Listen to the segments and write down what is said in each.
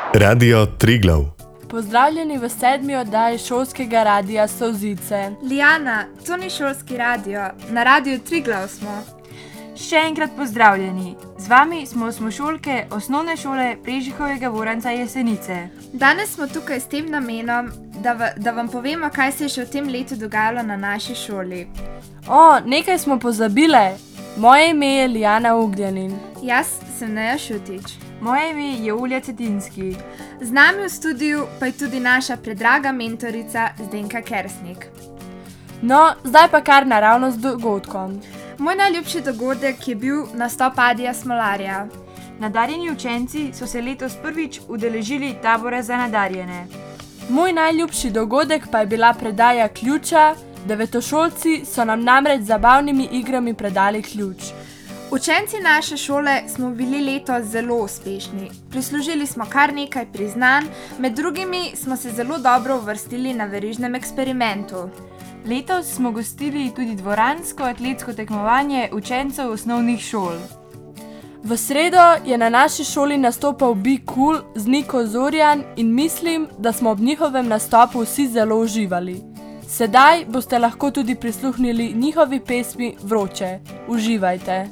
Radio Triglav. Pozdravljeni v 7. oddaji šolskega radia Solzice. Lijana, to ni šolski radio, na Radiu Triglav smo. Še enkrat pozdravljeni. Z vami smo osmošolke osnovne šole Prežihovega Voranca Jesenice. Danes smo tukaj s tem namenom, da vam povemo, kaj se je še v tem letu dogajalo na naši šoli. Nekaj smo pozabile. Moje ime je Lijana Ugljanin. Jaz sem Neja Šutič. Moje ime je Julija Cetinski. Z nami v studiu pa je tudi naša predraga mentorica Zdenka Kersnik. No, zdaj pa kar naravnost dogodkom. Moj najljubši dogodek je bil nastop Adija Smolarja. Nadarjeni učenci so se letos prvič udeležili tabora za nadarjene. Moj najljubši dogodek pa je bila predaja ključa. Devetošolci so nam namreč z zabavnimi igrami predali ključ. Učenci naše šole smo bili letos zelo uspešni. Prislužili smo kar nekaj priznanj, med drugimi smo se zelo dobro uvrstili na verižnem eksperimentu. Letos smo gostili tudi dvoransko atletsko tekmovanje učencev osnovnih šol. V sredo je na naši šoli nastopal Be Cool z Niko Zorjan in mislim, da smo ob njihovem nastopu vsi zelo uživali. Sedaj boste lahko tudi prisluhnili njihovi pesmi Vroče. Uživajte!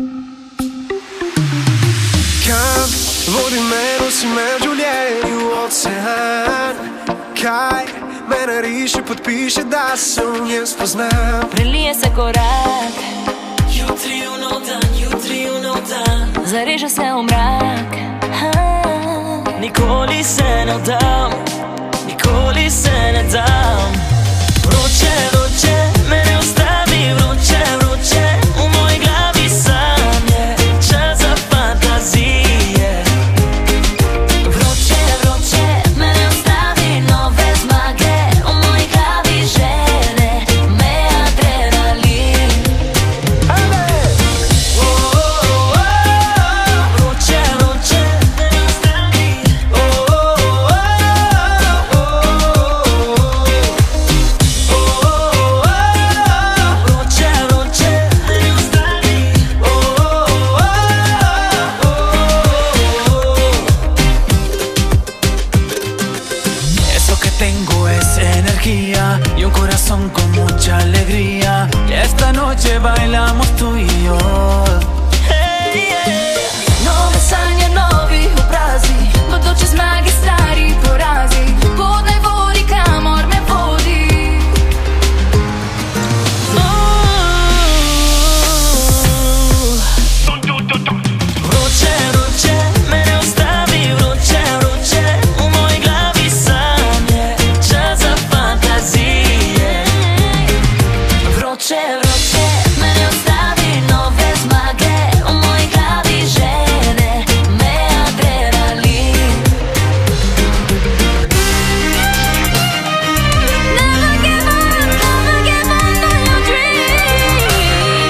Kam vodi me, nosi me v življenju ocean. Kaj me nariše, podpiše, da se v njem spoznam. Prelije se korak, jutri v nov dan, zareže se v mrak. Nikoli se ne dam, nikoli se ne dam. Vroče, vroče, me ne ustavi, vroče, vroče, v moji glavi sanje, čas za fantazije. Vroče, vroče, me ne ustavi, nove zmage, v moji glavi želje, me adrenalin. Vroče, vroče, me ne ustavi, y un corazón con mucha alegría. Y esta noche bailamos tú y yo. Hey, yeah. Nove sanje, novi obrazi, bodoče zmage, stari porazi. Vodne vodi, kamor me vodi. Vroče, vroče, me ne ustavi, vroče, vroče, v moji glavi sanje, čas za fantazije. Vroče, vroče, me ne ustavi, nove zmage, v moji glavi želje, me adrenalin. Never give up on your dreams.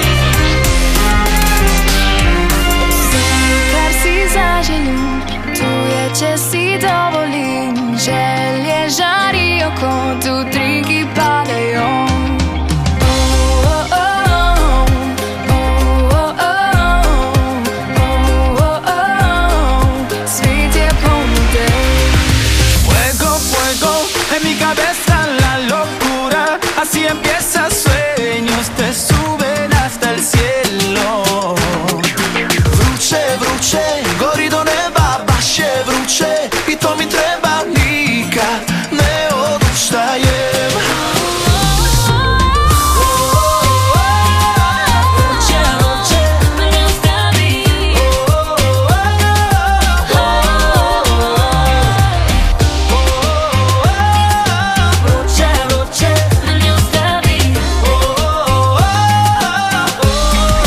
Vse, kar si zaželim, to je, če si dovolim. Želje žarijo kot utrinki padajo. Svet je poln idej. Fuego, fuego, en mi cabeza la locura. Así empieza, sueños te suben hasta el cielo. Vruće, vruće, gori do neba, baš je vruće. I to mi treba, nikad ne odustajem. Vroče, vroče, me ne ustavi. Vroče, vroče, me ne ustavi.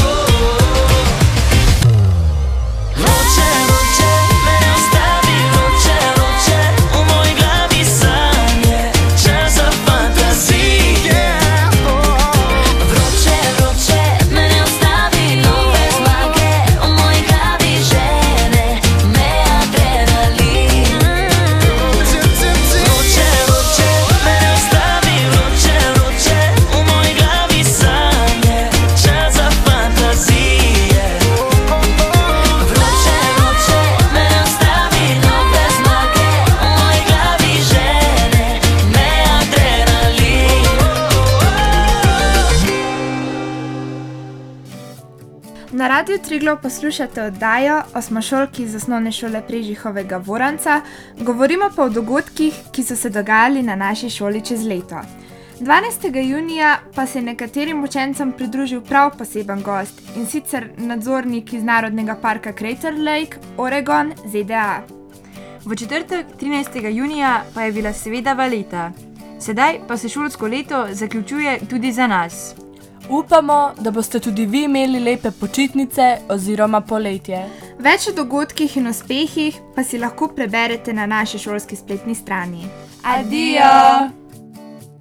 Vroče, vroče, me ne ustavi, vroče. Radiu Triglav poslušate oddajo Osmošolki iz Osnovne šole Prežihovega Voranca, govorimo pa o dogodkih, ki so se dogajali na naši šoli čez leto. 12. junija pa se je nekaterim učencem pridružil prav poseben gost, in sicer nadzornik iz Narodnega parka Crater Lake, Oregon, ZDA. V četrtek, 13. junija, pa je bila seveda valeta. Sedaj pa se šolsko leto zaključuje tudi za nas. Upamo, da boste tudi vi imeli lepe počitnice oziroma poletje. Več o dogodkih in uspehih pa si lahko preberete na naši šolski spletni strani. Adijo!